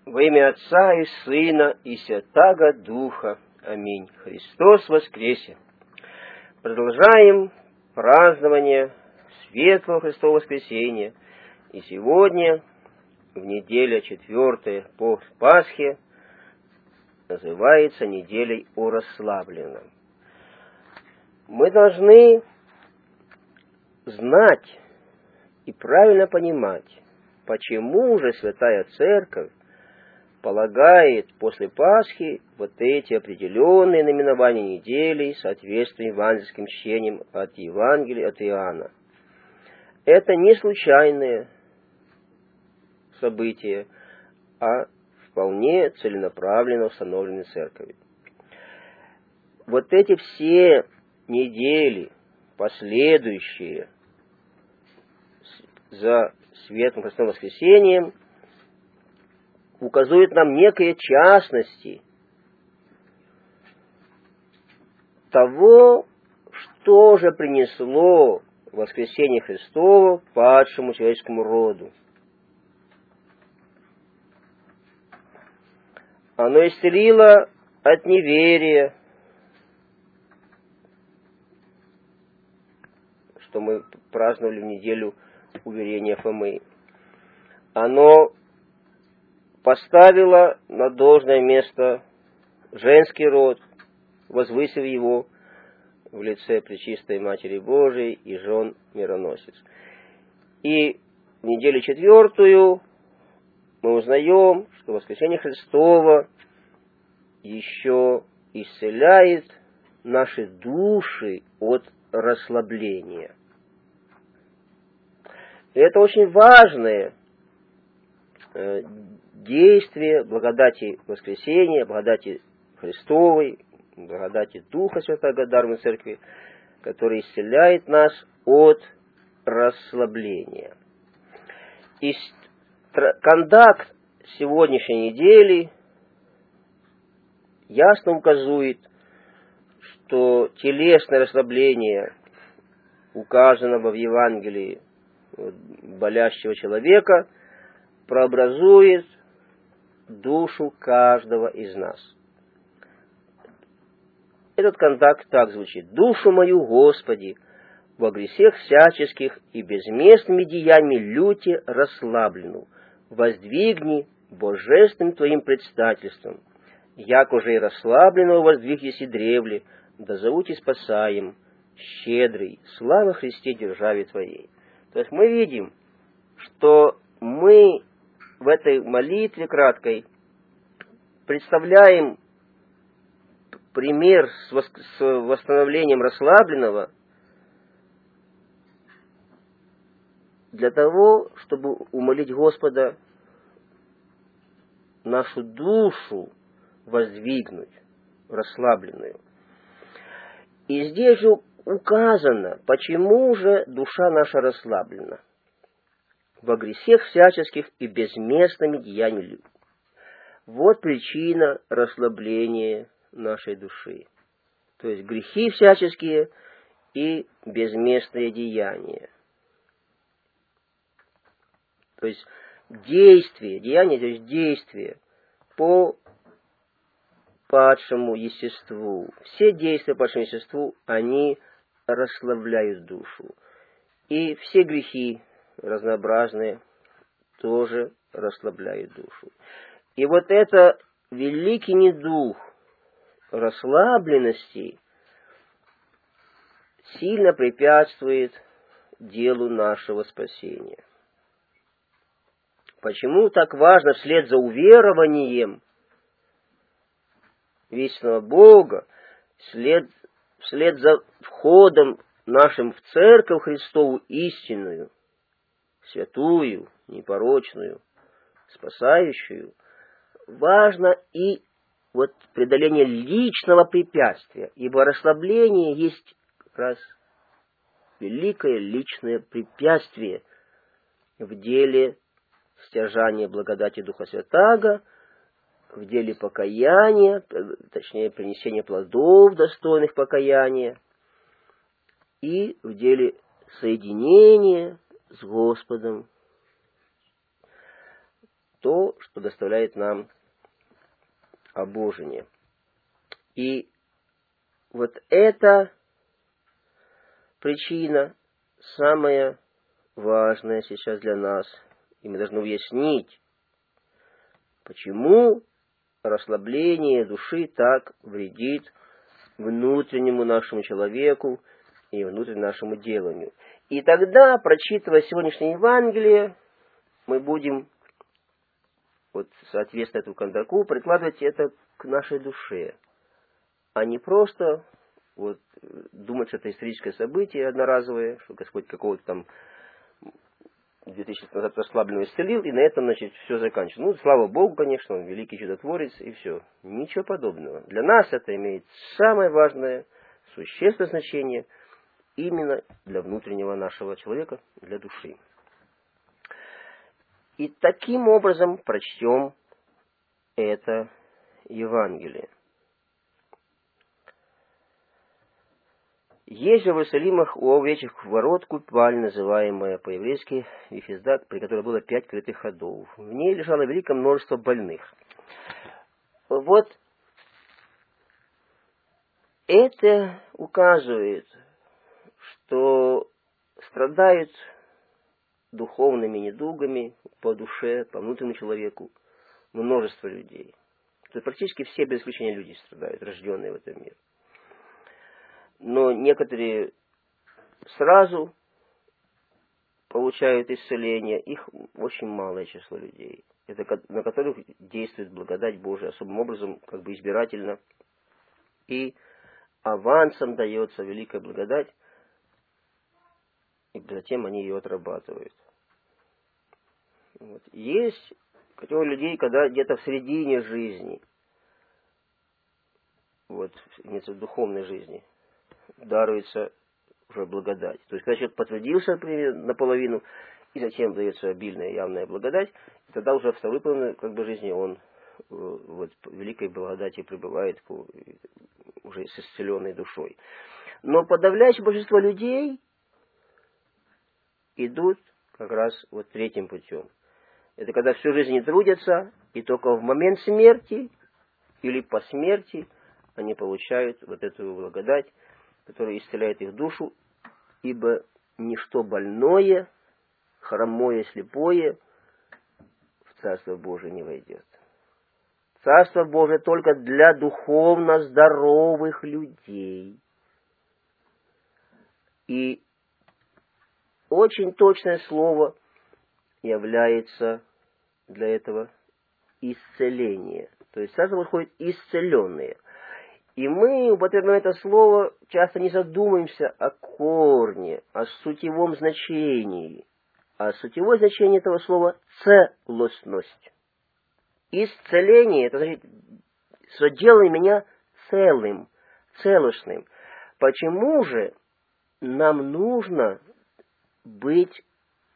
Во имя Отца и Сына и Святаго Духа. Аминь. Христос воскресе! Продолжаем празднование Светлого Христового воскресения. И сегодня, в неделе 4 по Пасхе, называется неделей о расслабленном. Мы должны знать и правильно понимать, почему же Святая Церковь полагает после Пасхи вот эти определенные наименования неделей, соответствуя евангельским чтениям от Евангелия от Иоанна. Это не случайное событие, а вполне целенаправленно установлены Церковью. Вот эти все недели, последующие за Светлым Христовым воскресением, указывают нам некие частности того, что же принесло воскресение Христово падшему человеческому роду. Оно исцелило от неверия, что мы праздновали в неделю уверения Фомы. Оно поставило на должное место женский род, возвысив его в лице Пречистой Матери Божией и жен мироносец. И в неделю 4 мы узнаем, что воскресение Христово еще исцеляет наши души от расслабления. И это очень важное действие благодати воскресения, благодати Христовой, благодати Духа Святаго, дарованной Церкви, который исцеляет нас от расслабления. И контакт сегодняшней недели ясно указывает, что телесное расслабление, указанного в Евангелии болящего человека, прообразует душу каждого из нас. Этот контакт так звучит: «Душу мою, Господи, во грехах всяческих и безместными деяниями люте расслаблену, воздвигни божественным Твоим предстательством, як уже и расслабленного воздвиг еси древле, да зовути спасаем, щедрый, слава Христе державе Твоей». То есть мы видим, что мы в этой молитве краткой представляем пример с восстановлением расслабленного для того, чтобы умолить Господа нашу душу воздвигнуть, расслабленную. И здесь же указано, почему же душа наша расслаблена. Во грехах всяческих и безместными деяниями. Вот причина расслабления нашей души. То есть грехи всяческие и безместные деяния. То есть действие, деяние, то есть действие по падшему естеству. Все действия по падшему естеству, они расслабляют душу. И все грехи разнообразные тоже расслабляют душу. И вот это великий недух расслабленности сильно препятствует делу нашего спасения. Почему так важно вслед за уверованием вечного Бога, вслед за входом нашим в Церковь Христову истинную, святую, непорочную, спасающую, важно и вот преодоление личного препятствия, ибо расслабление есть как раз великое личное препятствие в деле стяжания благодати Духа Святаго, в деле покаяния, точнее, принесения плодов, достойных покаяния, и в деле соединения с Господом. то, что доставляет нам обожение. И вот эта причина самая важная сейчас для нас. И мы должны уяснить, почему расслабление души так вредит внутреннему нашему человеку и внутреннему нашему деланию. И тогда, прочитывая сегодняшнее Евангелие, мы будем, вот соответственно этому кондаку, прикладывать это к нашей душе, а не просто вот думать, что это историческое событие одноразовое, что Господь какого-то там 2000 лет назад расслабленного исцелил, и на этом, значит, все заканчивается. Ну, слава Богу, конечно, Он великий чудотворец, и все. Ничего подобного. Для нас это имеет самое важное, существенное значение именно для внутреннего нашего человека, для души. И таким образом прочтем это Евангелие. Есть в Иерусалимах у овечьих ворот купаль, называемая по-еврейски Вифиздат, при которой было 5 крытых ходов. В ней лежало великое множество больных. Вот это указывает, что страдают духовными недугами по душе, по внутреннему человеку множество людей. То есть практически все без исключения люди страдают, рожденные в этом мире. Но некоторые сразу получают исцеление, их очень малое число людей, на которых действует благодать Божия особым образом, как бы избирательно, и авансом дается великая благодать, и затем они ее отрабатывают. Вот. Есть категория людей, когда где-то в середине жизни, вот, в духовной жизни, даруется уже благодать. То есть, когда человек потрудился, например, наполовину, и затем дается обильная явная благодать, и тогда уже в второй половине как бы, жизни он вот, в великой благодати пребывает уже с исцеленной душой. Но подавляющее большинство людей идут как раз вот третьим путем. Это когда всю жизнь не трудятся, и только в момент смерти или по смерти они получают вот эту благодать, которая исцеляет их душу, ибо ничто больное, хромое, слепое в Царство Божие не войдет. Царство Божие только для духовно здоровых людей. И очень точное слово является для этого исцеление. То есть Царство выходит исцеленные. И мы, употребляем это слово, часто не задумываемся о корне, о сутевом значении. А сутевое значение этого слова – целостность. Исцеление – это значит, что делай меня целым, целостным. Почему же нам нужно быть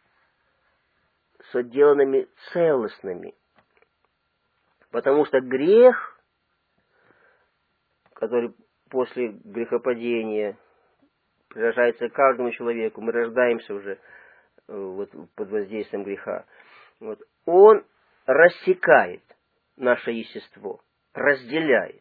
соделанными целостными? Потому что грех, который после грехопадения приражается каждому человеку, мы рождаемся уже вот, под воздействием греха, вот, он рассекает наше естество, разделяет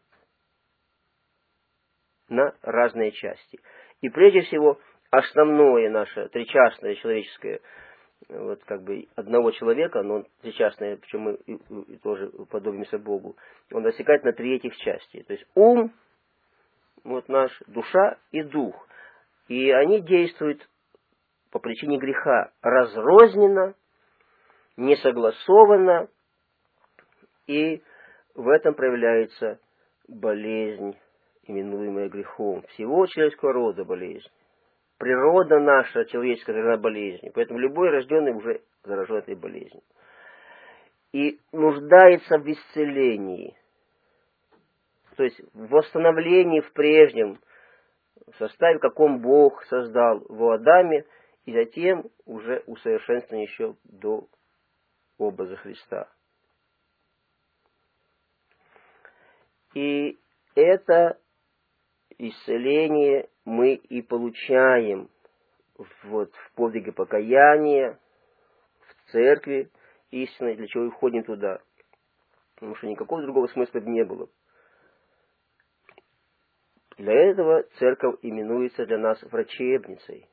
на разные части. И прежде всего, основное наше тричастное человеческое, вот как бы одного человека, но он тричастное, причем мы и тоже подобимся Богу, он рассекает на 3 этих части. То есть ум, вот наш, душа и дух. И они действуют по причине греха разрозненно, несогласованно, и в этом проявляется болезнь, именуемая грехом. Всего человеческого рода болезнь. Природа наша человеческая заражена болезнью. Поэтому любой рожденный уже заражен этой болезнью. И нуждается в исцелении. То есть в восстановлении в прежнем составе, каком Бог создал в Адаме, и затем уже усовершенствование еще до образа Христа. И это исцеление мы и получаем вот в подвиге покаяния, в церкви, истиной, для чего и входим туда. Потому что никакого другого смысла не было. Для этого церковь именуется для нас врачебницей.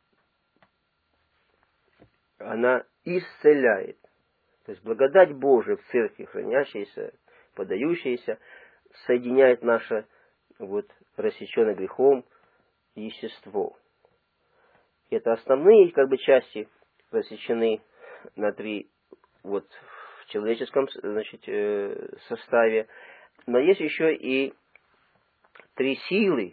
Она исцеляет. То есть благодать Божия в церкви, хранящаяся, подающаяся, соединяет наше рассеченное грехом естество. Это основные части рассечены на 3 в человеческом составе. Но есть еще и 3 силы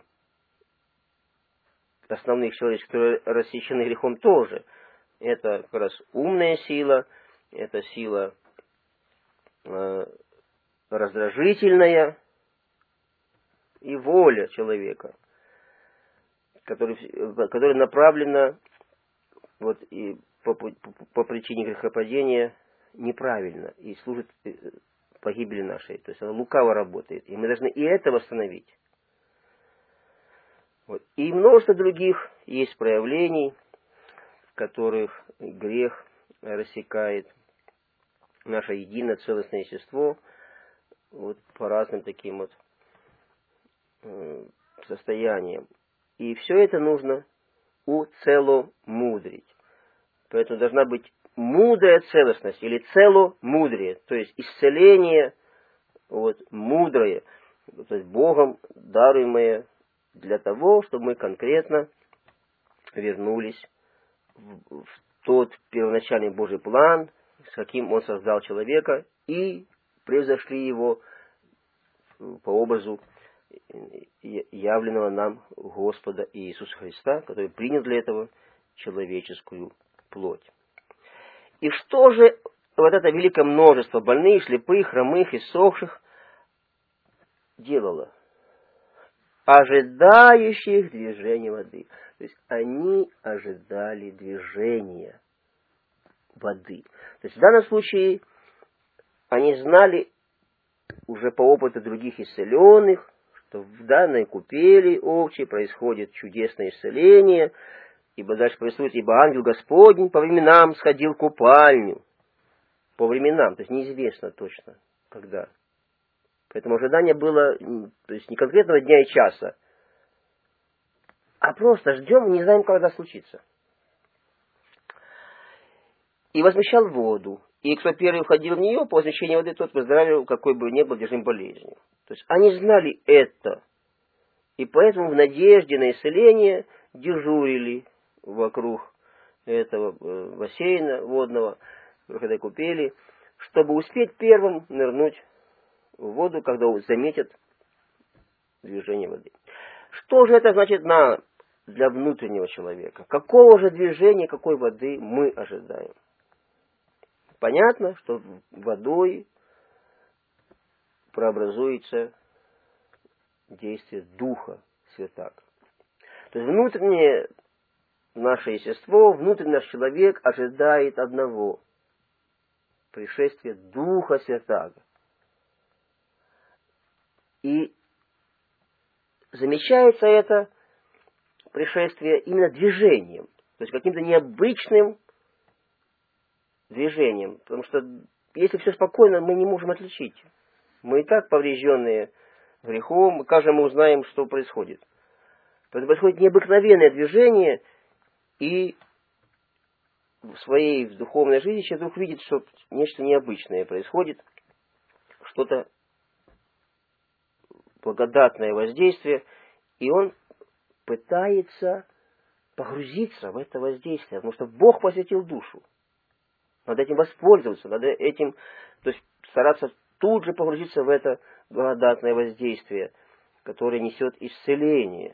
основных человеческих, которые рассечены грехом тоже. Это как раз умная сила, это сила раздражительная и воля человека, которая направлена и по причине грехопадения неправильно и служит погибели нашей. То есть она лукаво работает. И мы должны и это восстановить. И множество других есть проявлений, в которых грех рассекает наше единое целостное естество по разным таким состояниям. И все это нужно уцеломудрить. Поэтому должна быть мудрая целостность или целомудрие, то есть исцеление мудрое, то есть Богом даруемое для того, чтобы мы конкретно вернулись в тот первоначальный Божий план, с каким Он создал человека, и превзошли его по образу явленного нам Господа Иисуса Христа, который принял для этого человеческую плоть. И что же это великое множество больных, слепых, хромых, иссохших делало? Ожидающих движения воды. То есть они ожидали движения воды. То есть в данном случае они знали уже по опыту других исцеленных, что в данной купели овчей происходит чудесное исцеление, ибо дальше происходит, ибо ангел Господень по временам сходил в купальню. По временам, то есть неизвестно точно, когда. Поэтому ожидание было, то есть не конкретного дня и часа, а просто ждем, не знаем, когда случится. И возмещал воду. И кто первый входил в нее, по возмещению воды, тот выздоравливал, какой бы ни был держим болезнью. То есть они знали это. И поэтому в надежде на исцеление дежурили вокруг этого бассейна водного, когда купели, чтобы успеть первым нырнуть в воду, когда заметят движение воды. Что же это значит для внутреннего человека? Какого же движения, какой воды мы ожидаем? Понятно, что водой прообразуется действие Духа Святаго. То есть внутреннее наше естество, внутренний наш человек ожидает одного — пришествия Духа Святаго. И замечается это пришествие именно движением, то есть каким-то необычным движением. Потому что если все спокойно, мы не можем отличить. Мы и так поврежденные грехом, каждому узнаем, что происходит. Поэтому происходит необыкновенное движение, и в своей духовной жизни человек вдруг видит, что нечто необычное происходит, что-то благодатное воздействие, и он пытается погрузиться в это воздействие, потому что Бог посвятил душу. Надо этим воспользоваться, надо этим, то есть стараться тут же погрузиться в это благодатное воздействие, которое несет исцеление.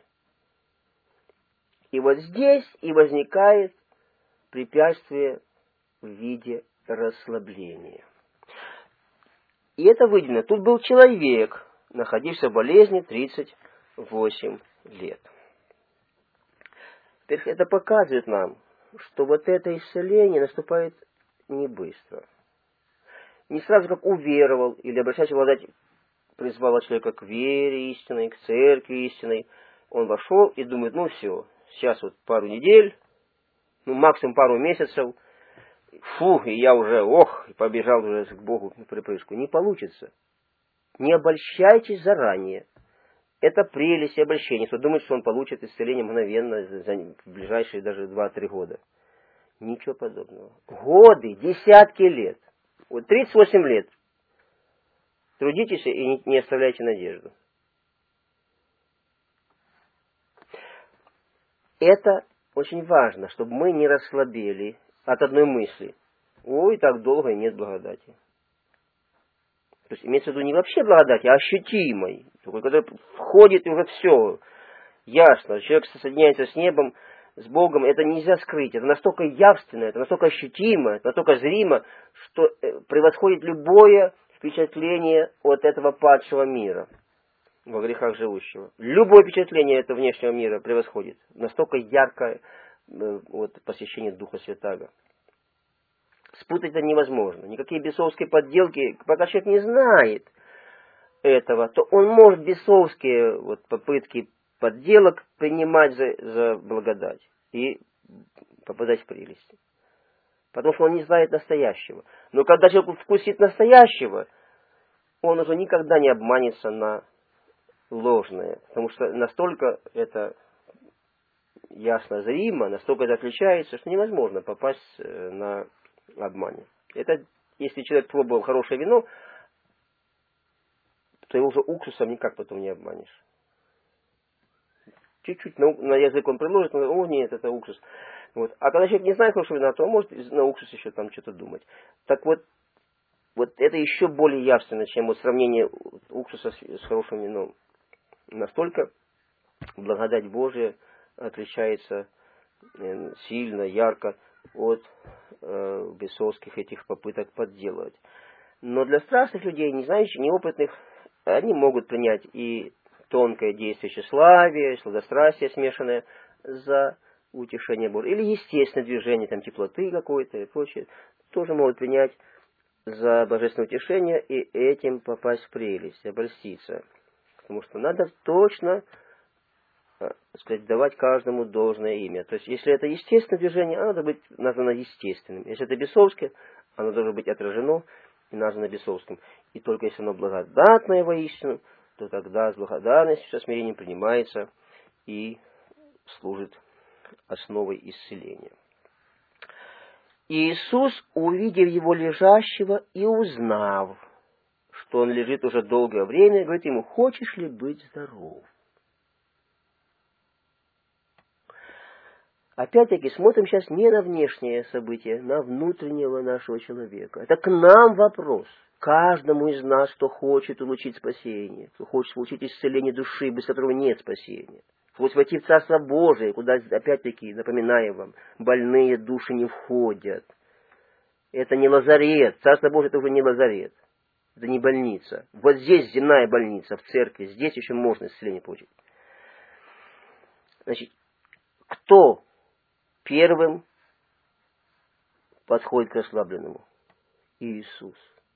И здесь и возникает препятствие в виде расслабления. И это выделено. Тут был человек, находившийся в болезни 38 лет. Теперь это показывает нам, что это исцеление наступает не быстро. Не сразу как уверовал или обращаясь благодать призвала человека к вере истинной, к церкви истинной. Он вошел и думает, все, сейчас пару недель, максимум пару месяцев, и я уже, побежал уже к Богу в припрыжку. Не получится. Не обольщайтесь заранее. Это прелесть и обольщение. Кто думает, что он получит исцеление мгновенно в ближайшие даже 2-3 года. Ничего подобного. Годы, десятки лет. Вот 38 лет. Трудитесь и не оставляйте надежду. Это очень важно, чтобы мы не расслабели от одной мысли. Ой, так долго и нет благодати. То есть имеется в виду не вообще благодати, а ощутимой. Такой, который входит и уже все. Ясно. Человек соединяется с небом, с Богом. Это нельзя скрыть. Это настолько явственно, это настолько ощутимо, это настолько зримо, что превосходит любое впечатление от этого падшего мира, во грехах живущего. Любое впечатление этого внешнего мира превосходит. Настолько яркое посещение Духа Святаго. Спутать это невозможно. Никакие бесовские подделки, пока человек не знает этого, то он может бесовские попытки подделок принимать за благодать и попадать в прелесть. Потому что он не знает настоящего. Но когда человек вкусит настоящего, он уже никогда не обманется на ложное. Потому что настолько это ясно зримо, настолько это отличается, что невозможно попасть на обмане. Это если человек пробовал хорошее вино, то его уже уксусом никак потом не обманешь. Чуть-чуть на язык он приложит, о нет, это уксус. Вот. А когда человек не знает хорошего вина, то он может на уксус еще там что-то думать. Так вот это еще более явственно, чем сравнение уксуса с хорошим вином. Настолько благодать Божия отличается сильно, ярко от бесовских этих попыток подделывать. Но для страстных людей, не знающих, неопытных, они могут принять и тонкое действие тщеславия, сладострастие смешанное за утешение Божие. Или естественное движение там, теплоты какой-то и прочее. Тоже могут принять за божественное утешение и этим попасть в прелесть, обольститься. Потому что надо точно давать каждому должное имя. То есть, если это естественное движение, оно должно быть названо естественным. Если это бесовское, оно должно быть отражено и названо бесовским. И только если оно благодатное воистину, то тогда с благодарностью, со смирением принимается и служит основой исцеления. Иисус, увидев его лежащего и узнав, что он лежит уже долгое время, говорит ему: хочешь ли быть здоров? Опять-таки, смотрим сейчас не на внешнее событие, на внутреннего нашего человека. Это к нам вопрос. Каждому из нас, кто хочет улучшить спасение, кто хочет получить исцеление души, без которого нет спасения. Хочет войти в Царство Божие, куда, опять-таки, напоминаю вам, больные души не входят. Это не лазарет. Царство Божие — это уже не лазарет. Это не больница. Вот здесь земная больница, в церкви. Здесь еще можно исцеление получить. Значит, кто первым подходит к расслабленному? Иисус.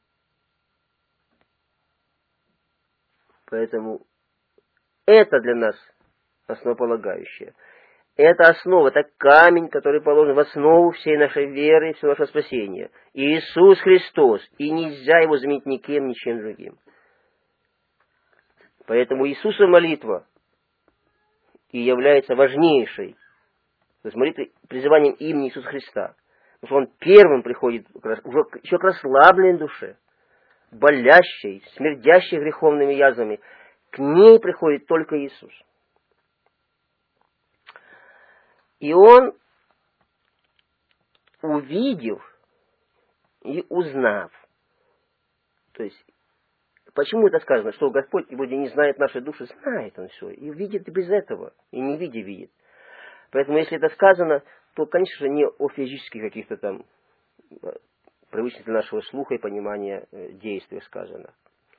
Поэтому это для нас основополагающее. Это основа, это камень, который положен в основу всей нашей веры и всего нашего спасения. Иисус Христос. И нельзя его заменить никем, ничем другим. Поэтому Иисусова молитва и является важнейшей. То есть молитва призыванием имени Иисуса Христа. Потому что Он первым приходит уже еще к расслабленной душе, болящей, смердящей греховными язвами. К ней приходит только Иисус. И Он, увидев и узнав, то есть, почему это сказано, что Господь вроде не знает нашей души? Знает Он все, и видит и без этого, и не видя видит. Поэтому, если это сказано, то, конечно же, не о физических каких-то там привычных для нашего слуха и понимания действиях сказано.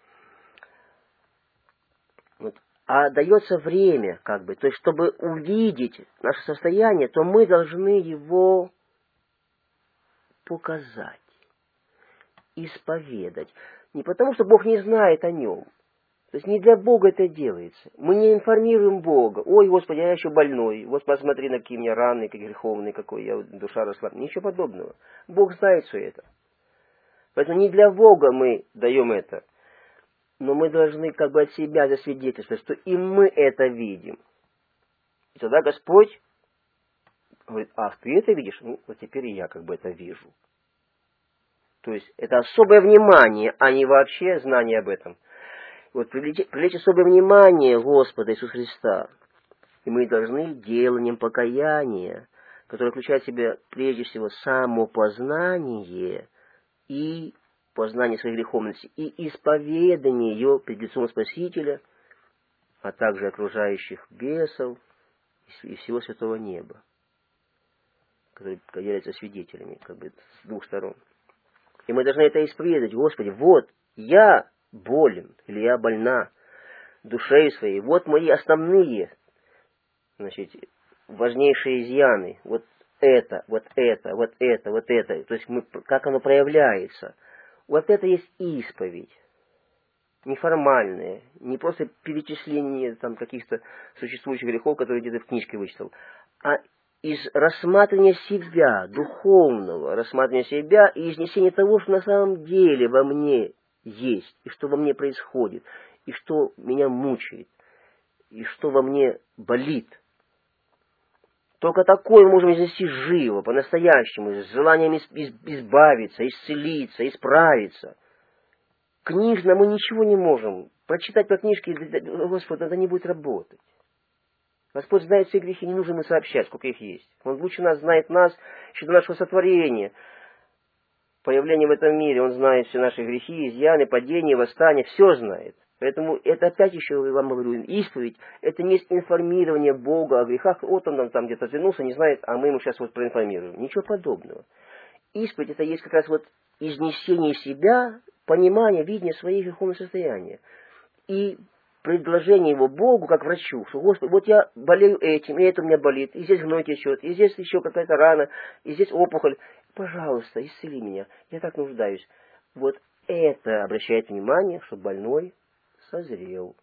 Вот. А дается время, то есть, чтобы увидеть наше состояние, то мы должны его показать, исповедать. Не потому, что Бог не знает о нем. То есть, не для Бога это делается. Мы не информируем Бога. Ой, Господи, я еще больной. Вот посмотри, на какие у меня раны, какие греховные, какой я душа росла. Ничего подобного. Бог знает все это. Поэтому не для Бога мы даем это, но мы должны как бы от себя засвидетельствовать, что и мы это видим. И тогда Господь говорит, ах, ты это видишь? Ну, вот теперь и я как бы это вижу. То есть это особое внимание, а не вообще знание об этом. Вот привлечь особое внимание Господа Иисуса Христа. И мы должны деланием покаяния, которое включает в себя прежде всего самопознание и познание своей греховности, и исповедание ее пред лицом Спасителя, а также окружающих бесов и всего святого неба, которые являются свидетелями как бы с двух сторон. И мы должны это исповедать. Господи, вот я болен, или я больна душей своей. Вот мои основные, значит, важнейшие изъяны. Вот это, вот это, вот это, вот это. То есть как оно проявляется. Вот это есть исповедь. Неформальная. Не просто перечисление там каких-то существующих грехов, которые где-то в книжке вычитал. А из рассматривания себя, духовного рассматривания себя и изнесения того, что на самом деле во мне есть, и что во мне происходит, и что меня мучает, и что во мне болит. Только такое мы можем изнести живо, по-настоящему, с желанием избавиться, исцелиться, исправиться. Книжно мы ничего не можем. Прочитать по книжке, Господь, это не будет работать. Господь знает все грехи, не нужно ему сообщать, сколько их есть. Он лучше нас знает нас, еще до нашего сотворения. Появления в этом мире, Он знает все наши грехи, изъяны, падения, восстания, все знает. Поэтому это опять еще, я вам говорю, исповедь, это не есть информирование Бога о грехах. Вот он там где-то вернулся, не знает, а мы ему сейчас вот проинформируем. Ничего подобного. Исповедь это есть как раз вот изнесение себя, понимание, видение своих греховных состояний. И предложение его Богу, как врачу, что, Господи, вот я болею этим, и это у меня болит, и здесь гной течет, и здесь еще какая-то рана, и здесь опухоль. Пожалуйста, исцели меня, я так нуждаюсь. Вот это обращает внимание, что больной созрел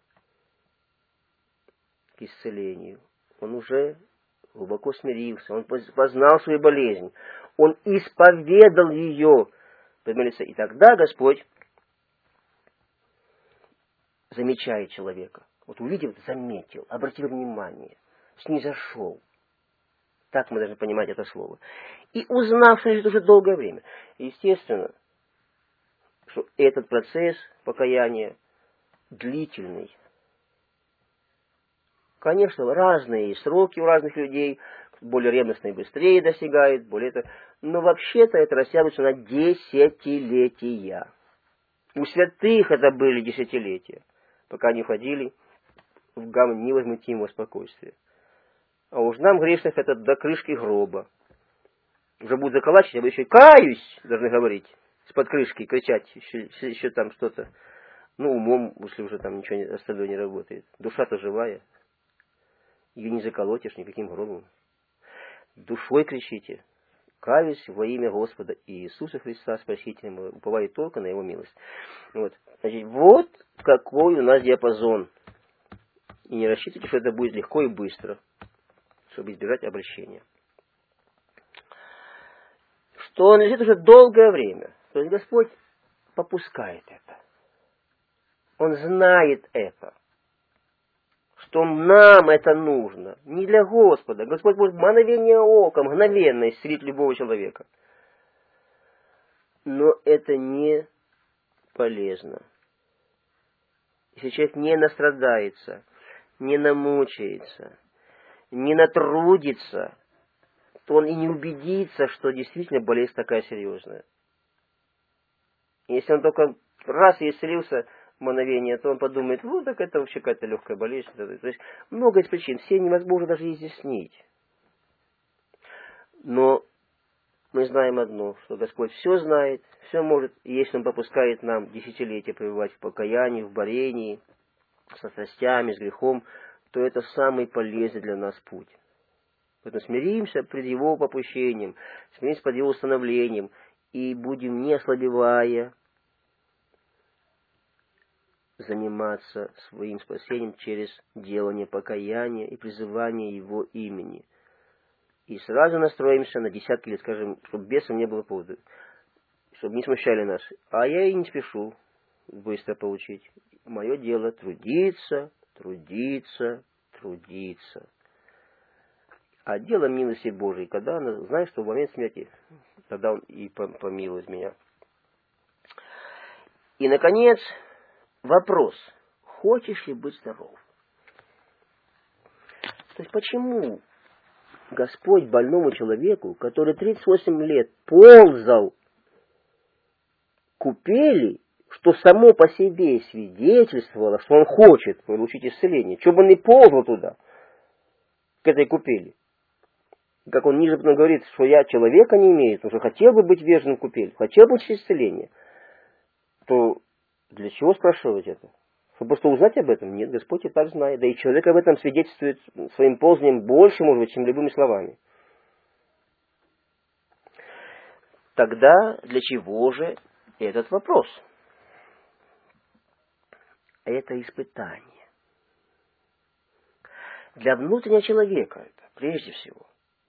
к исцелению. Он уже глубоко смирился, он познал свою болезнь, он исповедал ее. И тогда Господь замечает человека. Вот увидел, заметил, обратил внимание, снизошел. Так мы должны понимать это слово. И узнав, что это уже долгое время. Естественно, что этот процесс покаяния длительный. Конечно, разные сроки у разных людей, более ревностные быстрее достигают, более это. Но вообще-то это растягивается на десятилетия. У святых это были десятилетия, пока они входили в гамм невозмутимого спокойствия. А уж нам, грешных, это до крышки гроба. Уже будут заколачивать, а вы еще и каюсь, должны говорить, из-под крышки кричать, еще там что-то. Ну, умом, если уже там ничего остальное не работает. Душа-то живая. Ее не заколотишь никаким гробом. Душой кричите. Каюсь во имя Господа Иисуса Христа, Спасителя моего, уповаю только на Его милость. Вот. Значит, вот какой у нас диапазон. И не рассчитывайте, что это будет легко и быстро, чтобы избежать обращения. Что он лежит уже долгое время. То есть Господь попускает это. Он знает это. Что нам это нужно. Не для Господа. Господь может мгновение ока, мгновенно исцелить любого человека. Но это не полезно. Если человек не настрадается, не намучается, не натрудится, то он и не убедится, что действительно болезнь такая серьезная. Если он только раз и исцелился мгновение, то он подумает, ну так это вообще какая-то легкая болезнь. То есть много из причин, все невозможно даже изъяснить. Но мы знаем одно, что Господь все знает, все может, и если Он попускает нам десятилетия пребывать в покаянии, в борении, со страстями, с грехом, то это самый полезный для нас путь. Поэтому смиримся пред Его попущением, смиримся под Его установлением, и будем, не ослабевая, заниматься своим спасением через делание покаяния и призывание Его имени. И сразу настроимся на десятки лет, скажем, чтобы бесам не было повода. чтобы не смущали нас. А я и не спешу быстро получить. Мое дело трудиться, трудиться, трудиться. А дело милости Божией, когда она знает, что в момент смерти, тогда он и помилует меня. И, наконец, вопрос. Хочешь ли быть здоров? То есть, почему Господь больному человеку, который 38 лет ползал купели, что само по себе свидетельствовало, что он хочет получить исцеление, что бы он не ползал туда, к этой купели. Как он ниже потом говорит, что я человека не имею, потому что хотел бы быть вежным в купель, хотел бы получить исцеление, то для чего спрашивать это? Чтобы просто узнать об этом? Нет, Господь и так знает. Да и человек об этом свидетельствует своим ползанием больше, может быть, чем любыми словами. Тогда для чего же этот вопрос? Это испытание. Для внутреннего человека это, прежде всего.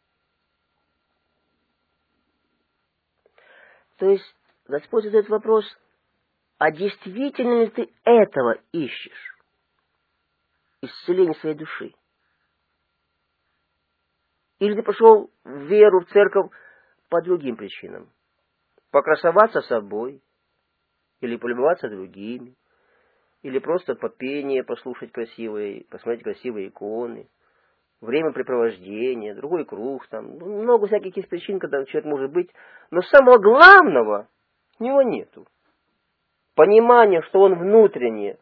То есть, Господь задает вопрос, а действительно ли ты этого ищешь? Исцеление своей души? Или ты пошел в веру, в церковь по другим причинам? Покрасоваться собой? Или полюбоваться другими? Или просто по пение послушать красивые, посмотреть красивые иконы? Времяпрепровождение, другой круг, там, много всяких есть причин, когда человек может быть, но самого главного у него нету. Понимание, что он внутренне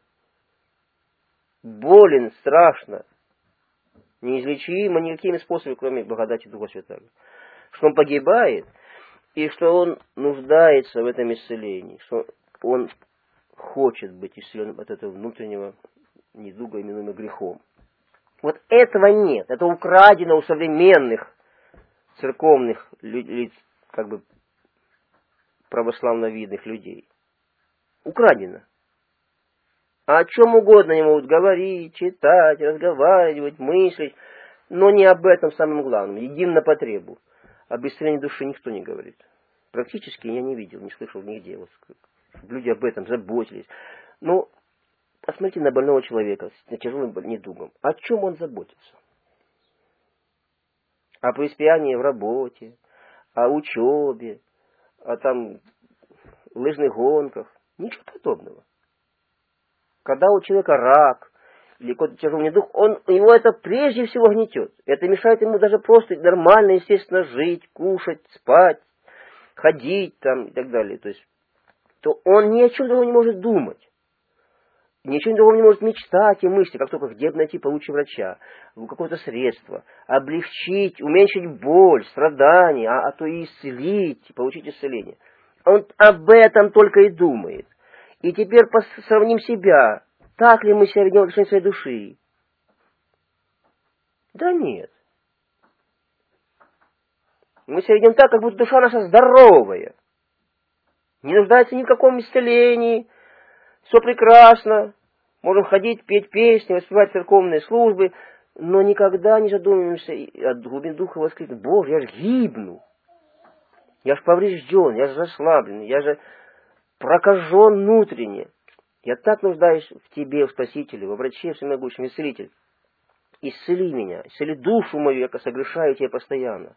болен, страшно, неизлечимо никакими способами, кроме благодати Духа Святого. Что он погибает, и что он нуждается в этом исцелении, что он хочет быть исцеленным от этого внутреннего недуга, именуемого грехом. Вот этого нет. Это украдено у современных церковных лиц, как бы православновидных людей. Украдено. А о чем угодно они могут говорить, читать, разговаривать, мыслить, но не об этом самом главном, едим на потребу. Об исцелении души никто не говорит. Практически я не видел, не слышал нигде. Вот, люди об этом заботились. Но посмотрите на больного человека с тяжелым недугом. О чем он заботится? О преуспеянии в работе, о учебе, о там лыжных гонках. Ничего подобного. Когда у человека рак или какой-то тяжелый недуг, его это прежде всего гнетет. Это мешает ему даже просто нормально, естественно, жить, кушать, спать, ходить там и так далее. То есть, то он ни о чем другом не может думать. Ничего другого не может мечтать и мысли, как только где найти получше врача, какое-то средство, облегчить, уменьшить боль, страдания, а то и исцелить, получить исцеление. Он об этом только и думает. И теперь сравним себя. Так ли мы себя ведем в отношении своей души? Да нет. Мы себя ведем так, как будто душа наша здоровая. Не нуждается ни в каком исцелении. Все прекрасно. Можем ходить, петь песни, воспевать церковные службы. Но никогда не задумываемся от глубины духа воскликнуть: Боже, я же гибну. Я же поврежден, я же расслаблен, я же прокажен внутренне. Я так нуждаюсь в Тебе, в Спасителе, во враче, в всемогущем исцелитель. Исцели меня, исцели душу мою, я согрешаю Тебе постоянно.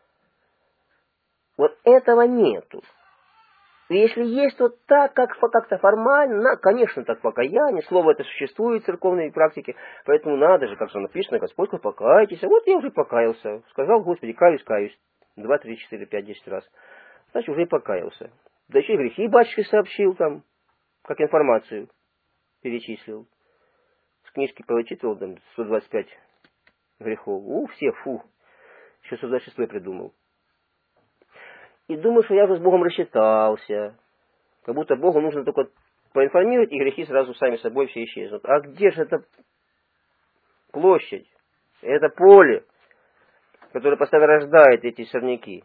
Вот этого нету. И если есть вот так, как-то формально, конечно, так покаяние, слово это существует в церковной практике, поэтому надо же, как же написано, Господь, покайтесь. А вот я уже покаялся. Сказал, Господи, каюсь, каюсь. 2, 3, 4, 5, 10 раз. Значит, уже и покаялся. Да еще и грехи батюшке сообщил там, как информацию перечислил. С книжки повычитывал там 125 грехов. Все, еще 126 придумал. И думаю, что я уже с Богом рассчитался. Как будто Богу нужно только поинформировать, и грехи сразу сами собой все исчезнут. А где же эта площадь? Это поле, которое постоянно рождает эти сорняки.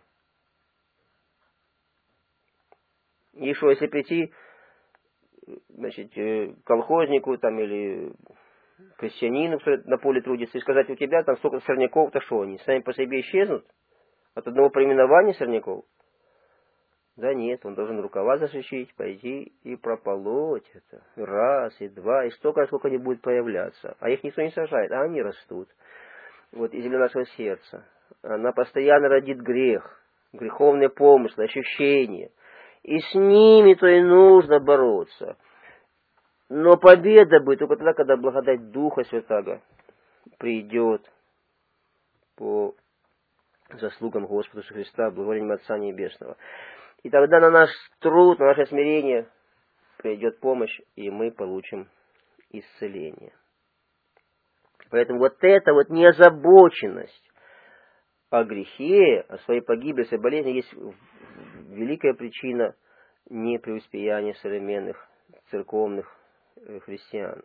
И что, если прийти, значит, колхознику там, или крестьянину, кто на поле трудится, и сказать: у тебя там столько сорняков-то, что они сами по себе исчезнут от одного преименования сорняков? Да нет, он должен рукава засучить, пойти и прополоть это. Раз, и два, и столько, сколько они будут появляться. А их никто не сажает, а они растут. Вот и земля нашего сердца. Она постоянно родит грех, греховные помыслы, ощущения. И с ними-то и нужно бороться. Но победа будет только тогда, когда благодать Духа Святаго придет по заслугам Господа Иисуса Христа, благоволением Отца Небесного. И тогда на наш труд, на наше смирение придет помощь, и мы получим исцеление. Поэтому вот эта вот неозабоченность о грехе, о своей погибели, о своей болезни есть великая причина непреуспеяния современных церковных христиан.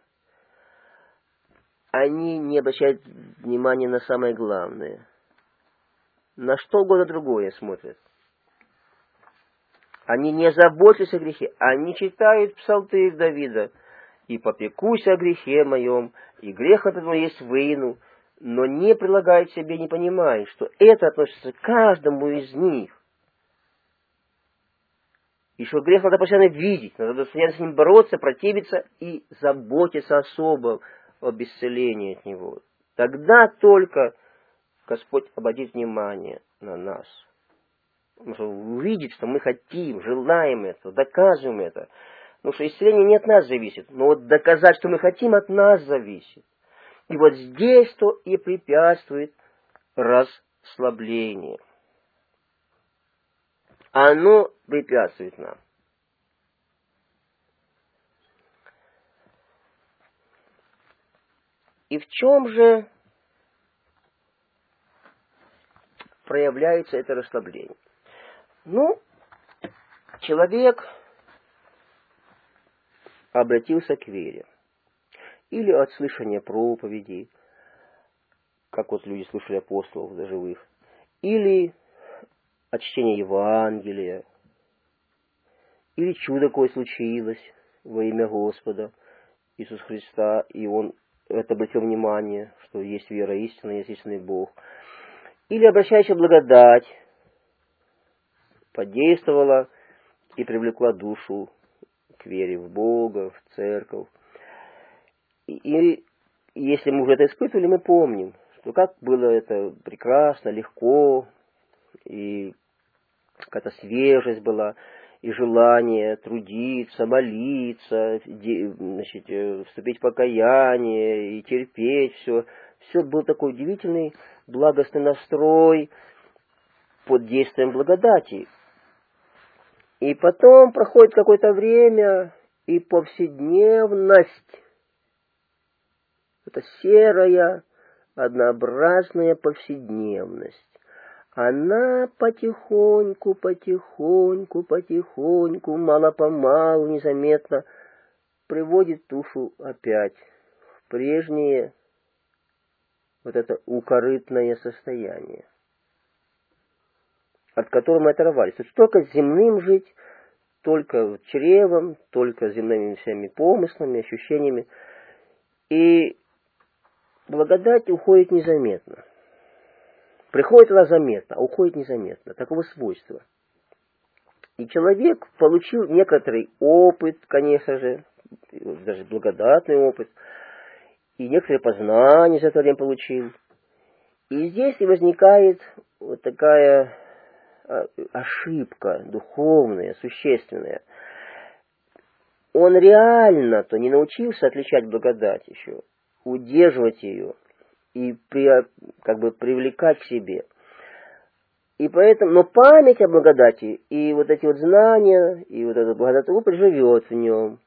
Они не обращают внимания на самое главное. На что угодно другое смотрят. Они не заботятся о грехе, они читают псалтырь Давида. «И попекусь о грехе моем, и грех этот мой есть выну», но не прилагают себе, не понимают, что это относится к каждому из них. И что грех надо постоянно видеть, надо постоянно с ним бороться, противиться и заботиться особо об исцелении от него. Тогда только Господь обратит внимание на нас. Потому что увидит, что мы хотим, желаем этого, доказываем это. Потому что исцеление не от нас зависит, но вот доказать, что мы хотим, от нас зависит. И вот здесь-то и препятствует расслабление. Оно препятствует нам. И в чем же проявляется это расслабление? Ну, человек обратился к вере. Или от слышания проповедей, как вот люди слушали апостолов до живых. Или от чтения Евангелия. Или чудо какое случилось во имя Господа Иисуса Христа, и он это обратил внимание, что есть вера истинная, есть истинный Бог. Или обращающая благодать подействовала и привлекла душу к вере в Бога, в церковь. И если мы уже это испытывали, мы помним, что как было это прекрасно, легко, и какая-то свежесть была, и желание трудиться, молиться, вступить в покаяние и терпеть все. Все был такой удивительный, благостный настрой под действием благодати. И потом проходит какое-то время, и повседневность, это серая, однообразная повседневность, она потихоньку, мало-помалу, незаметно приводит душу опять в прежнее вот это укорытное состояние, от которого мы оторвались. То есть только земным жить, только чревом, только земными всеми помыслами, ощущениями. И благодать уходит незаметно. Приходит она заметно, а уходит незаметно. Такого свойства. И человек получил некоторый опыт, конечно же, даже благодатный опыт, и некоторые познания за это время получил. И здесь и возникает вот такая ошибка духовная, существенная. Он реально-то не научился отличать благодать еще, удерживать ее и как бы привлекать к себе. И поэтому, но память о благодати и вот эти вот знания, и вот этот благодатный опыт живет в нем.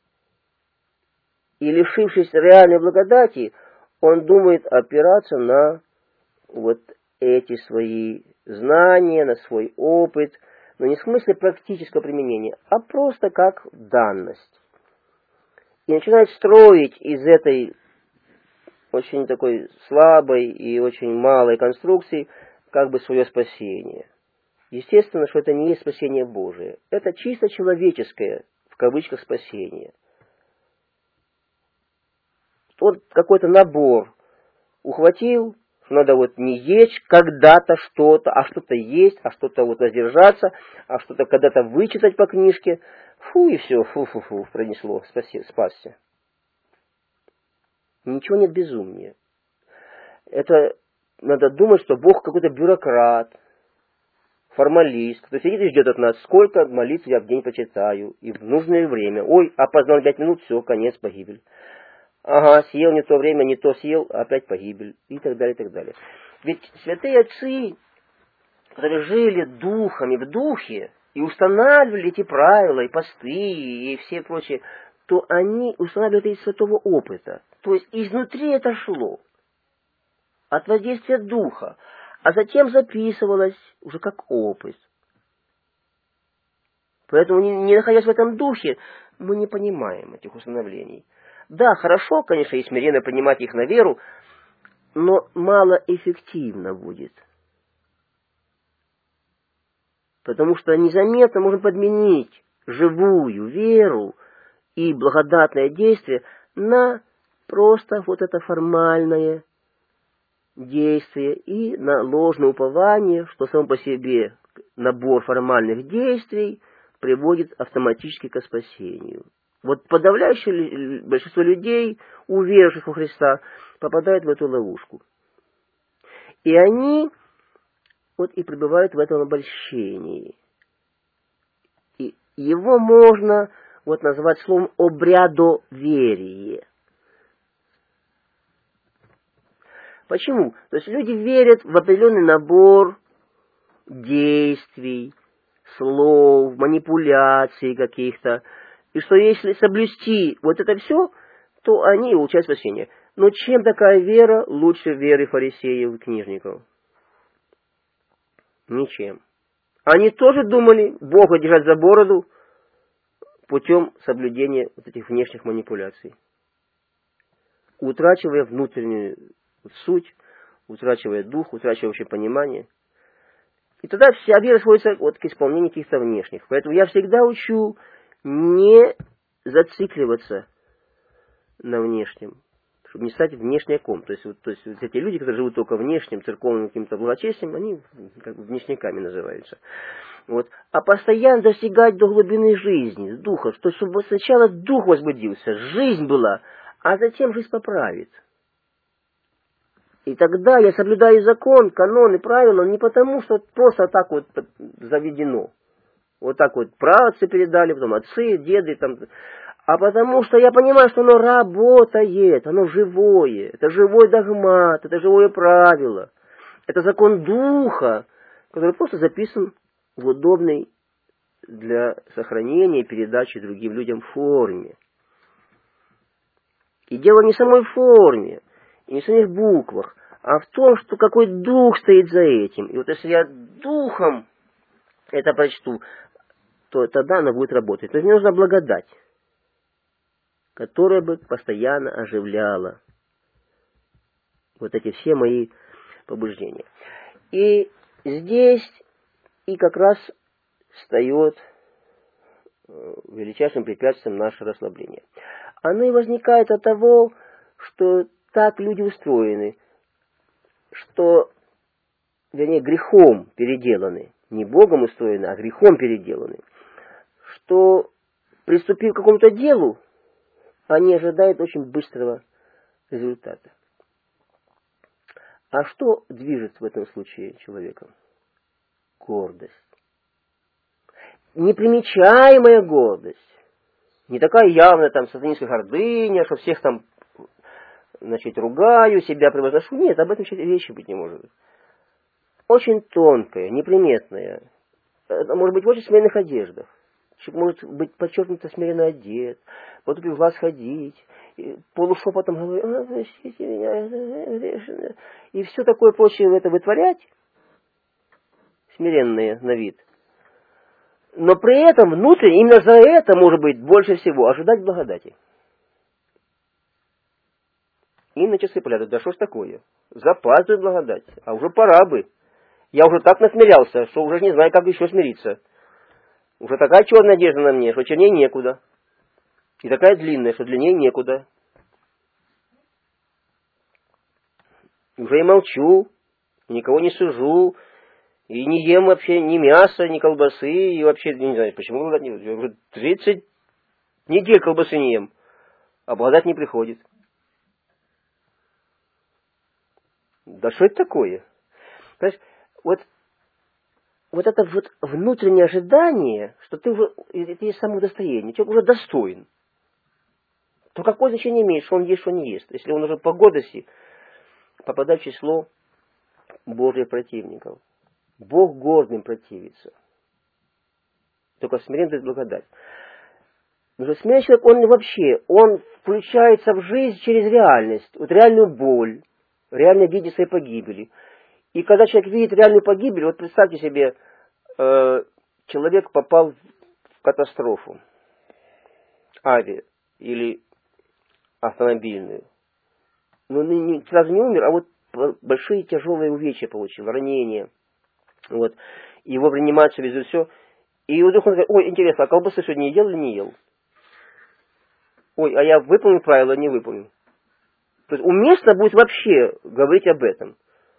И лишившись реальной благодати, он думает опираться на вот эти свои знания, на свой опыт, но не в смысле практического применения, а просто как данность. И начинает строить из этой очень такой слабой и очень малой конструкции как бы свое спасение. Естественно, что это не есть спасение Божие. Это чисто человеческое, в кавычках, спасение. Вот какой-то набор ухватил, надо вот не есть когда-то что-то, а что-то есть, а что-то вот воздержаться, а что-то когда-то вычитать по книжке. Фу, и все, фу-фу-фу, пронесло, спасся. Ничего нет безумнее. Это надо думать, что Бог какой-то бюрократ, формалист, кто сидит и ждет от нас, сколько молитв я в день почитаю, и в нужное время. Ой, опоздал 5 минут, все, конец, погибель. Ага, съел не то время, не то съел, опять погибель. И так далее, и так далее. Ведь святые отцы, которые жили духами в духе, и устанавливали эти правила, и посты, и все прочее, то они устанавливали это из святого опыта. То есть изнутри это шло. От воздействия духа. А затем записывалось уже как опыт. Поэтому, не находясь в этом духе, мы не понимаем этих установлений. Да, хорошо, конечно, и смиренно принимать их на веру, но малоэффективно будет. Потому что незаметно можно подменить живую веру и благодатное действие на просто вот это формальное действие и на ложное упование, что сам по себе набор формальных действий приводит автоматически к спасению. Вот подавляющее большинство людей, уверовавших во Христа, попадают в эту ловушку. И они вот и пребывают в этом обольщении. И его можно вот назвать словом обрядоверие. Почему? То есть люди верят в определенный набор действий, слов, манипуляций каких-то, и что если соблюсти вот это все, то они получают спасение. Но чем такая вера лучше веры фарисеев и книжников? Ничем. Они тоже думали Бога держать за бороду путем соблюдения вот этих внешних манипуляций, утрачивая внутреннюю суть, утрачивая дух, утрачивая вообще понимание. И тогда вся вера сводится вот к исполнению каких-то внешних. Поэтому я всегда учу не зацикливаться на внешнем, чтобы не стать внешняком. То есть вот эти люди, которые живут только внешним, церковным каким-то благочестием, они как бы внешняками называются. Вот. А постоянно достигать до глубины жизни, духа, то есть чтобы сначала дух возбудился, жизнь была, а затем жизнь поправит. И тогда я соблюдаю закон, каноны, правила не потому, что просто так вот заведено. Вот так вот праотцы передали, потом отцы, деды, там, а потому что я понимаю, что оно работает, оно живое, это живой догмат, это живое правило, это закон духа, который просто записан в удобной для сохранения и передачи другим людям форме. И дело не в самой форме, и не в самих буквах, а в том, что какой дух стоит за этим. И вот если я духом это прочту, то тогда она будет работать. То есть мне нужна благодать, которая бы постоянно оживляла вот эти все мои побуждения. И здесь и как раз встает величайшим препятствием наше расслабление. Оно и возникает от того, что так люди устроены, что, вернее, грехом переделаны, не Богом устроены, а грехом переделаны, что, приступив к какому-то делу, они ожидают очень быстрого результата. А что движет в этом случае человеком? Гордость. Непримечаемая гордость. Не такая явная там сатанинская гордыня, что всех там, значит, ругаю, себя превозношу. Нет, об этом речи быть не может. Очень тонкая, неприметная. Это может быть в очень смиренных одеждах. Человек может быть подчеркнуто смиренно одет, вот в глаз ходить, полушепотом говорить, простите меня, и все такое прочее это вытворять, смиренные на вид. Но при этом внутренне, именно за это, может быть, больше всего ожидать благодати. И на часы полядут, да что ж такое? Запаздывает благодать, а уже пора бы. Я уже так насмирялся, что уже не знаю, как еще смириться. Уже такая черная одежда на мне, что чернее некуда. И такая длинная, что длиннее некуда. Уже и молчу, и никого не сужу, и не ем вообще ни мяса, ни колбасы, и вообще, не знаю, почему голодать не буду. Я уже 30 недель колбасы не ем, а голодать не приходит. Да что это такое? Понимаешь, вот это вот внутреннее ожидание, что ты уже, это есть самоудостоверение, человек уже достоин. То какое значение имеет, что он ест, что не ест, если он уже по годности попадает в число Божьих противников. Бог гордым противится. Только смирен дает благодать. Но же смиренный человек, он включается в жизнь через реальность, вот реальную боль, реально видит своей погибели. И когда человек видит реальную погибель, вот представьте себе, человек попал в катастрофу, авиа или автомобильную. Но он сразу не умер, а вот большие тяжелые увечья получил, ранения. Вот. Его принимают, везут все. И вдруг он говорит: ой, интересно, а колбасы сегодня не ел или не ел? Ой, а я выполнил правила, не выполнил. То есть уместно будет вообще говорить об этом?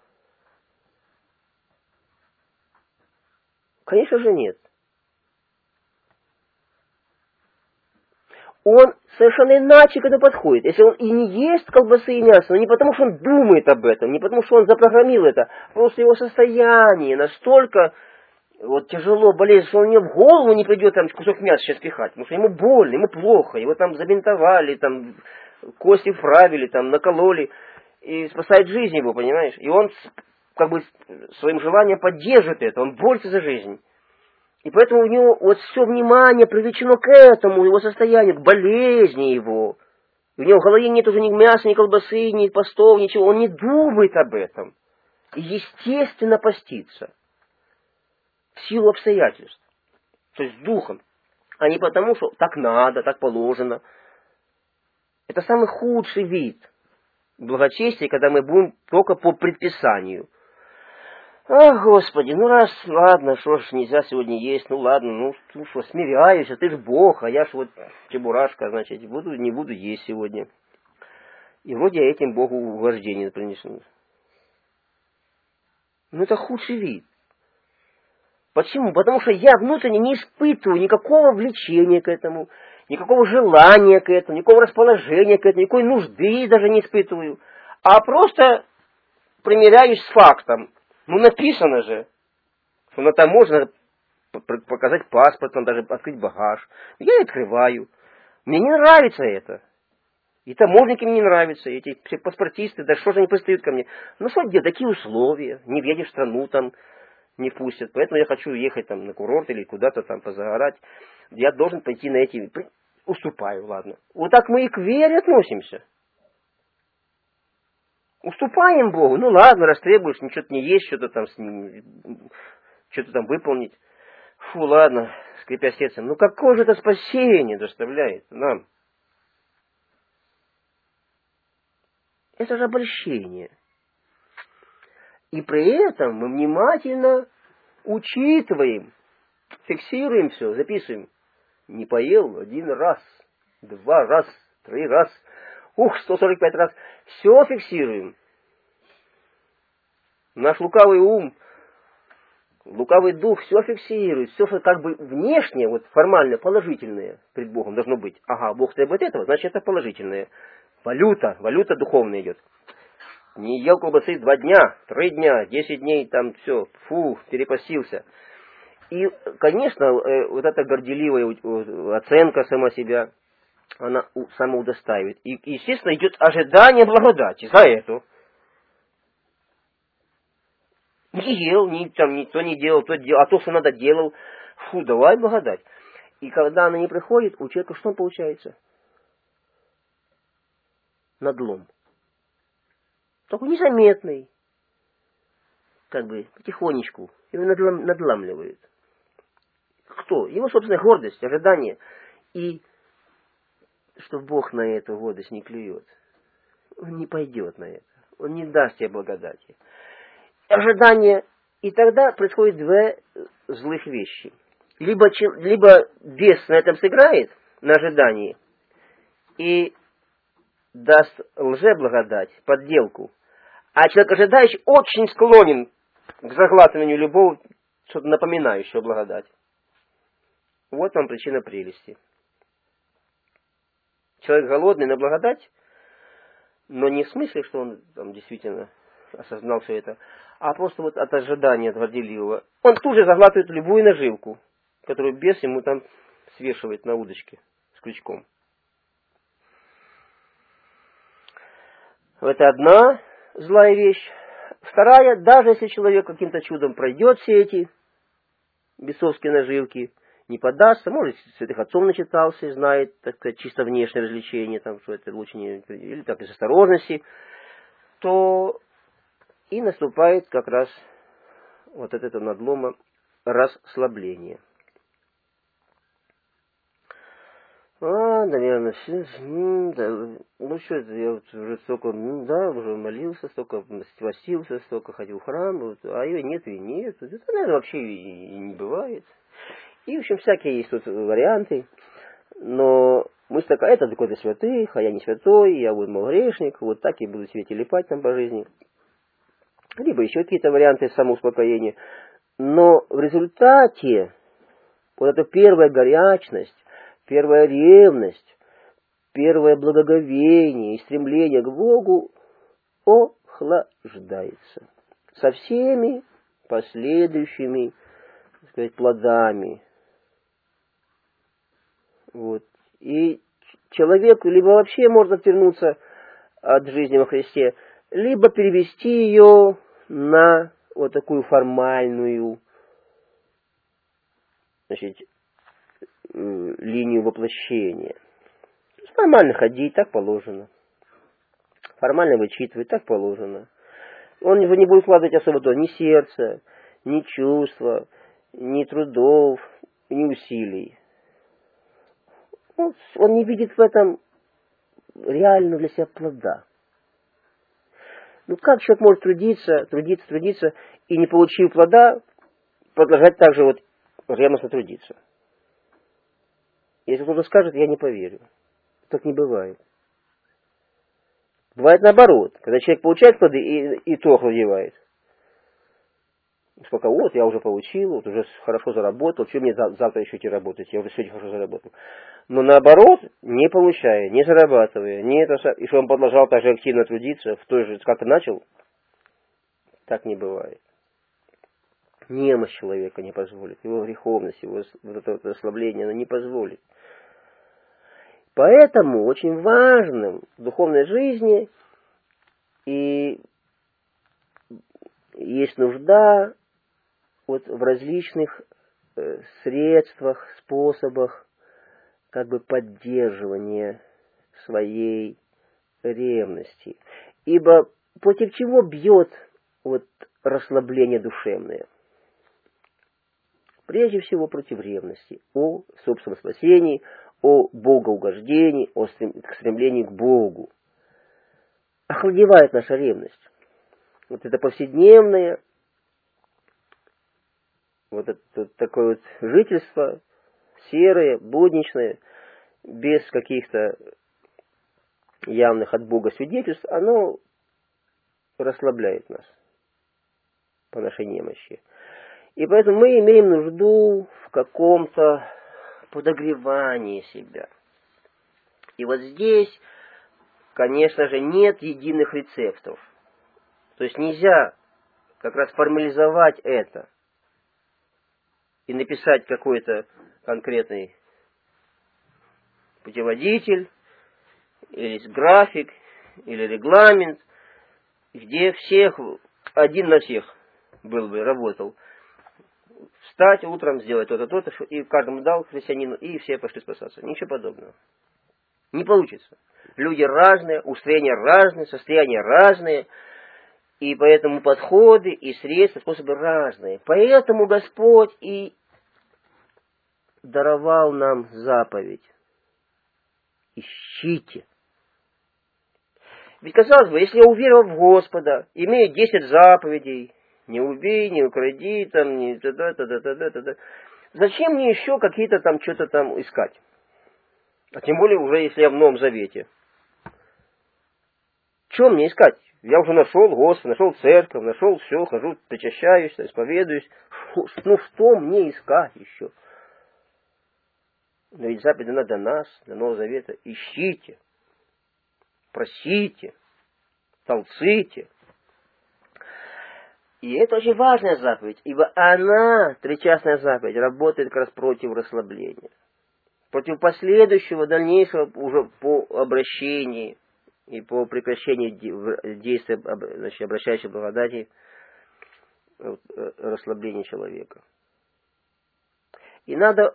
Конечно же нет. Он совершенно иначе к этому подходит. Если он и не ест колбасы и мясо, но не потому, что он думает об этом, не потому, что он запрограммил это, просто его состояние настолько вот тяжело, болезнь, что он мне в голову не придет там кусок мяса сейчас пихать, потому что ему больно, ему плохо, его там забинтовали, там кости вправили, там накололи, и спасает жизнь его, понимаешь? И он как бы своим желанием поддерживает это, он борется за жизнь. И поэтому у него вот все внимание привлечено к этому, его состоянию, к болезни его. У него в голове нет уже ни мяса, ни колбасы, ни постов, ничего. Он не думает об этом. И естественно постится. В силу обстоятельств. То есть с духом. А не потому, что так надо, так положено. Это самый худший вид благочестия, когда мы будем только по предписанию. Ах, Господи, ну раз, ладно, что ж, нельзя сегодня есть, ну ладно, ну что, смиряюсь, а ты ж Бог, а я ж вот чебурашка, значит, не буду есть сегодня. И вроде я этим Богу угождение принесу. Ну это худший вид. Почему? Потому что я внутренне не испытываю никакого влечения к этому, никакого желания к этому, никакого расположения к этому, никакой нужды даже не испытываю, а просто примиряюсь с фактом. Ну, написано же, что на таможне надо показать паспорт, там даже открыть багаж. Я открываю. Мне не нравится это. И таможенники мне не нравятся, эти все паспортисты, да что же они пристают ко мне. Ну, что делать, такие условия, не въедешь в страну, там не пустят. Поэтому я хочу ехать там на курорт или куда-то там позагорать. Я должен пойти на эти... Уступаю, ладно. Вот так мы и к вере относимся. Уступаем Богу. Ну ладно, раз требуешь, ничего не есть, что-то там с ним, что-то там выполнить. Фу, ладно, скрипя сердцем. Ну какое же это спасение доставляет нам? Это же обольщение. И при этом мы внимательно учитываем, фиксируем все, записываем. Не поел 1 раз, 2 раз, 3 раз. 145 раз. Все фиксируем. Наш лукавый ум, лукавый дух все фиксирует. Все, что как бы внешне, вот формально положительное пред Богом должно быть. Ага, Бог требует этого, значит это положительное. Валюта духовная идет. Не ел колбасы 2 дня, 3 дня, 10 дней, там все, перепостился. И, конечно, вот эта горделивая оценка сама себя, она самоудостаивает. И, естественно, идет ожидание благодати за это. Не ел, то не делал, то делал, а то, что надо, делал. Фу, давай благодать. И когда она не приходит, у человека что получается? Надлом. Такой незаметный. Как бы потихонечку. Его надламливают. Кто? Его собственная гордость, ожидание. И что Бог на эту гордость не клюет. Он не пойдет на это. Он не даст тебе благодати. Ожидание. И тогда происходит 2 злых вещи. Либо бес на этом сыграет, на ожидании, и даст лжеблагодать, подделку. А человек ожидающий очень склонен к заглатыванию любого, что-то напоминающего благодать. Вот вам причина прелести. Человек голодный на благодать, но не в смысле, что он там действительно осознал все это, а просто вот от ожидания, от горделивого. Он тут же заглатывает любую наживку, которую бес ему там свешивает на удочке с крючком. Это одна злая вещь. Вторая, даже если человек каким-то чудом пройдет все эти бесовские наживки, не поддастся, может, святых отцов начитался и знает, так сказать, чисто внешнее развлечение, там, что это лучше не, или так из осторожности, то и наступает как раз вот от этого надлома расслабление. Наверное, все. Да, ну что это, я вот уже столько, уже молился, столько постился, столько ходил в храм, вот, а ее нет и нет. Это, наверное, вообще и не бывает. И, в общем, всякие есть тут варианты. Но мысль такая, это какой-то святых, а я не святой, я вот мол грешник, вот так и буду себе телепать там по жизни. Либо еще какие-то варианты самоуспокоения. Но в результате вот эта первая горячность, первая ревность, первое благоговение и стремление к Богу охлаждается. Со всеми последующими, так сказать, плодами. Вот. И человек либо вообще может отвернуться от жизни во Христе, либо перевести ее на вот такую формальную, значит, линию воплощения. Формально ходить, так положено. Формально вычитывать, так положено. Он не будет вкладывать особо то ни сердца, ни чувства, ни трудов, ни усилий. Он не видит в этом реально для себя плода. Ну как человек может трудиться, и не получив плода, продолжать также вот ревностно трудиться? Если кто-то скажет, я не поверю. Так не бывает. Бывает наоборот, когда человек получает плоды и то охладевает. Сколько вот, я уже получил, вот уже хорошо заработал, что мне завтра еще идти работать, я уже сегодня хорошо заработал. Но наоборот, не получая, не зарабатывая, и что он продолжал так же активно трудиться, в той же, как и начал, так не бывает. Немощь человека не позволит, его греховность, его вот это ослабление, оно не позволит. Поэтому очень важным в духовной жизни и есть нужда вот в различных средствах, способах как бы поддерживания своей ревности. Ибо против чего бьет вот расслабление душевное? Прежде всего против ревности о собственном спасении, о богоугождении, о стремлении к Богу. Охладевает наша ревность. Вот это повседневное, вот это такое вот жительство, серое, будничное, без каких-то явных от Бога свидетельств, оно расслабляет нас по нашей немощи. И поэтому мы имеем нужду в каком-то подогревании себя. И вот здесь, конечно же, нет единых рецептов. То есть нельзя как раз формализовать это и написать какой-то конкретный путеводитель, или график, или регламент, где один на всех был бы, работал. Встать утром, сделать то-то, то-то, и каждому дал христианину, и все пошли спасаться. Ничего подобного. Не получится. Люди разные, устроения разные, состояния разные, и поэтому подходы и средства, способы разные. Поэтому Господь и даровал нам заповедь. Ищите. Ведь, казалось бы, если я уверовал в Господа, имею 10 заповедей, не убей, не укради, там, не т.д. Зачем мне еще какие-то там что-то там искать? А тем более уже, если я в Новом Завете. Чем мне искать? Я уже нашел Господа, нашел церковь, нашел все, хожу, причащаюсь, исповедуюсь. Ну что мне искать еще? Но ведь заповедь дана до нас, до Нового Завета. Ищите, просите, толците. И это очень важная заповедь, ибо она, тричастная заповедь, работает как раз против расслабления. Против последующего, дальнейшего уже по обращении и по прекращению действия, значит, обращающей благодати, расслабления человека. И надо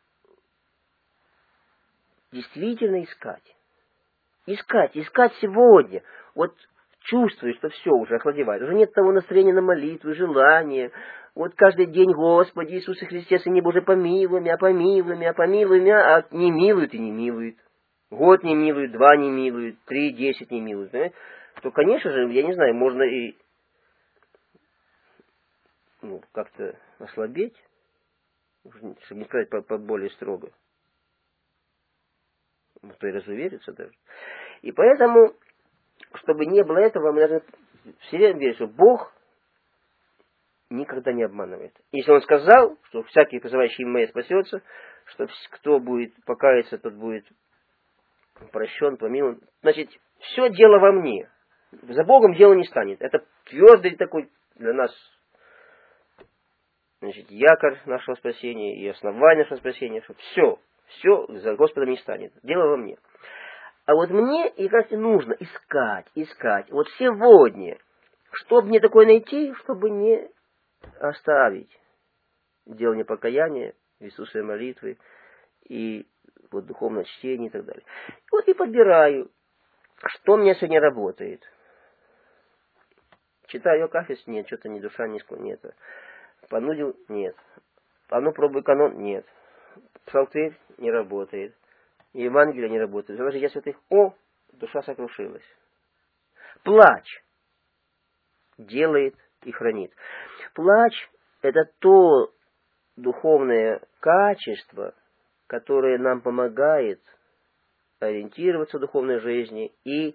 действительно искать. Искать сегодня. Вот чувствуешь, что все уже охладевает. Уже нет того настроения на молитву, желания. Вот каждый день, Господи Иисусе Христе, Сыне Божий, помилуй меня, а не милуют и не милуют. Год не милуют, 2 не милуют, 3, 10 не милуют. Понимаете? То, конечно же, я не знаю, можно и как-то ослабеть, чтобы не сказать более строго. То и разувериться даже. И поэтому, чтобы не было этого, мы должны все время верить, что Бог никогда не обманывает. Если Он сказал, что всякий, призывающий имя Мое, спасется, что кто будет покаяться, тот будет прощен, помилован. Значит, все дело во мне. За Богом дело не станет. Это твердый такой для нас, значит, якорь нашего спасения и основание нашего спасения, что все за Господом не станет. Дело во мне. А вот мне и как нужно искать. Вот сегодня, чтобы мне такое найти, чтобы не оставить делание покаяния, Иисусовой молитвы и вот духовное чтение и так далее. Вот и подбираю, что у меня сегодня работает. Читаю Акафист? Нет, что-то ни душа, ни нет. Понудил? Нет. А ну пробуй канон? Нет. Псалтырь? Не работает. Евангелие не работает. Заложи я святых. Душа сокрушилась. Плач делает и хранит. Плач — это то духовное качество, которое нам помогает ориентироваться в духовной жизни и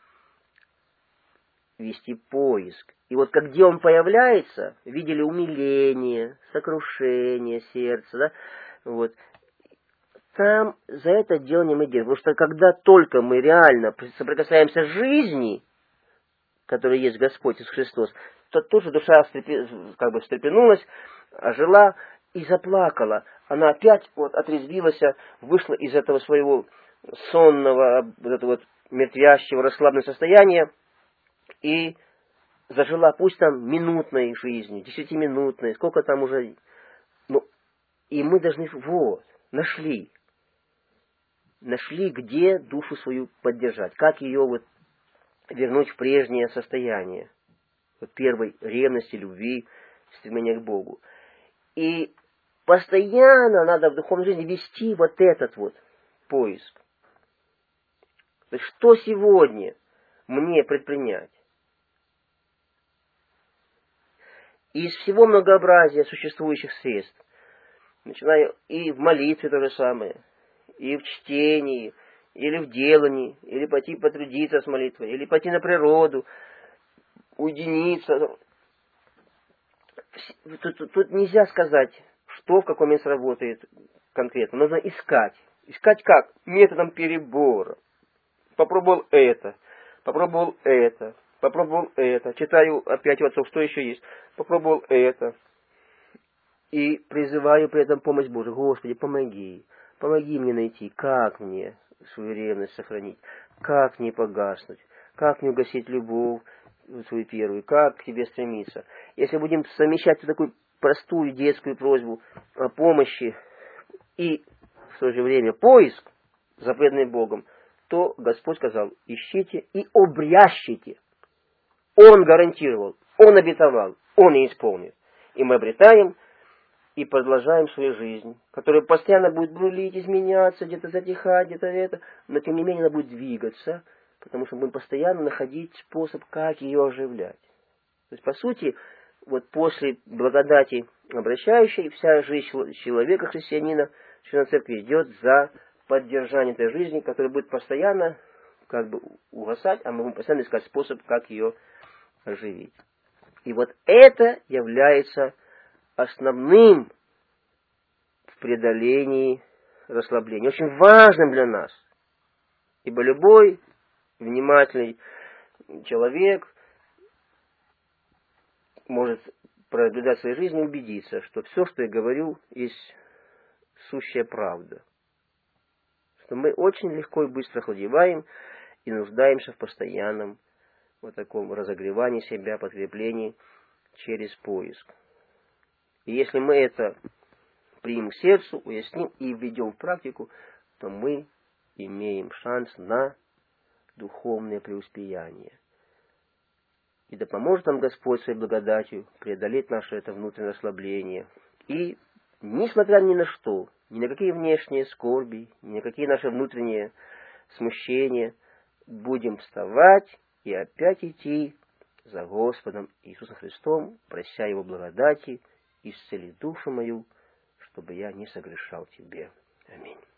вести поиск. И вот где он появляется, видели умиление, сокрушение сердца, да? Вот. Там за это дело не мы делаем. Потому что когда только мы реально соприкасаемся с жизнью, которая есть Господь Иисус Христос, то тут же душа встрепенулась, ожила и заплакала. Она опять отрезвилась, вышла из этого своего сонного, мертвящего, расслабленного состояния и зажила, пусть там минутной жизнью, 10-минутной, сколько там уже. И мы должны, нашли, где душу свою поддержать, как ее вернуть в прежнее состояние первой ревности, любви, стремления к Богу. И постоянно надо в духовной жизни вести этот поиск. То есть, что сегодня мне предпринять? Из всего многообразия существующих средств, начиная и в молитве то же самое, и в чтении, или в делании, или пойти потрудиться с молитвой, или пойти на природу, уединиться. Тут нельзя сказать, что в каком месте работает конкретно. Нужно искать. Искать как? Методом перебора. Попробовал это, попробовал это, попробовал это. Читаю опять у отцов, что еще есть. Попробовал это. И призываю при этом помощь Божию. Господи, помоги. Помоги мне найти, как мне свою ревность сохранить, как не погаснуть, как не угасить любовь свою первую, как к тебе стремиться. Если будем совмещать такую простую детскую просьбу о помощи и в то же время поиск, заповеданный Богом, то Господь сказал: ищите и обрящите. Он гарантировал, Он обетовал, Он и исполнит. И мы обретаем и продолжаем свою жизнь, которая постоянно будет бурлить, изменяться, где-то затихать, где-то это, но тем не менее она будет двигаться, потому что мы будем постоянно находить способ, как ее оживлять. То есть, по сути, после благодати обращающей, вся жизнь человека, христианина, члена церкви, идет за поддержание этой жизни, которая будет постоянно как бы угасать, а мы будем постоянно искать способ, как ее оживить. И вот это является основным в преодолении расслабления, очень важным для нас. Ибо любой внимательный человек может пронаблюдать в своей жизни и убедиться, что все, что я говорю, есть сущая правда. Что мы очень легко и быстро охладеваем и нуждаемся в постоянном вот таком разогревании себя, подкреплении через поиск. И если мы это примем к сердцу, уясним и введем в практику, то мы имеем шанс на духовное преуспеяние. И да поможет нам Господь своей благодатью преодолеть наше это внутреннее ослабление. И, несмотря ни на что, ни на какие внешние скорби, ни на какие наши внутренние смущения, будем вставать и опять идти за Господом Иисусом Христом, прося Его благодати, исцели душу мою, чтобы я не согрешал Тебе. Аминь.